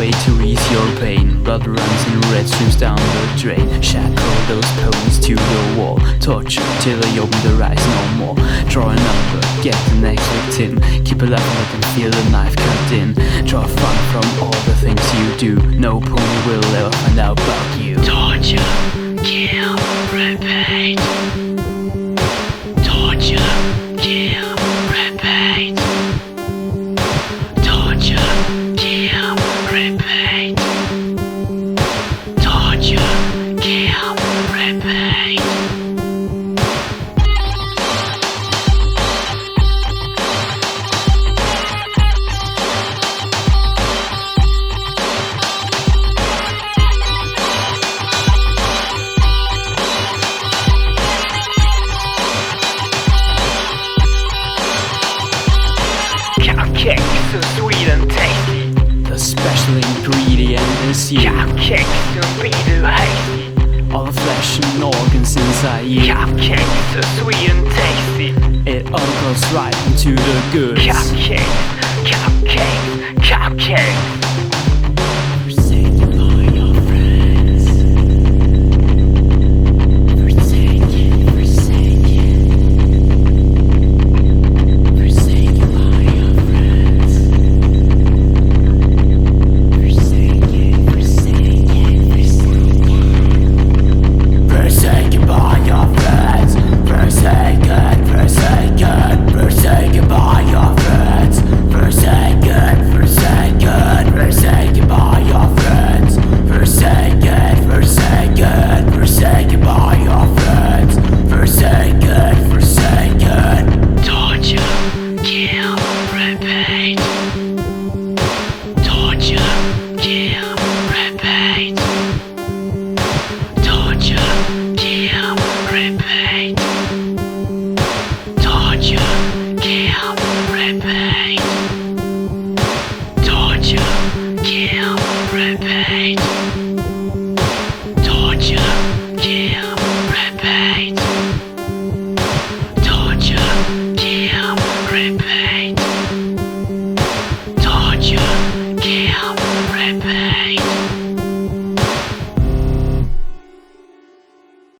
way to ease your pain. Blood runs in red streams down the drain. Shackle those ponies to the wall. Torture till they open their eyes no more. Draw a number, get the next victim. Keep alive and let them feel the knife cut in. Draw fun from all the things you do. No pony will ever find out about you. Torture, kill, repeat. Torture, kill, repeat. Torture, kill, repeat. Torture, kill, repeat. Cupcakes so sweet and tasty. The special ingredient is you. Cupcakes so sweet and hasty. All the flesh and organs inside you. Cupcakes so sweet and tasty. It all goes right into the goods. Cupcakes, cupcakes, cupcakes.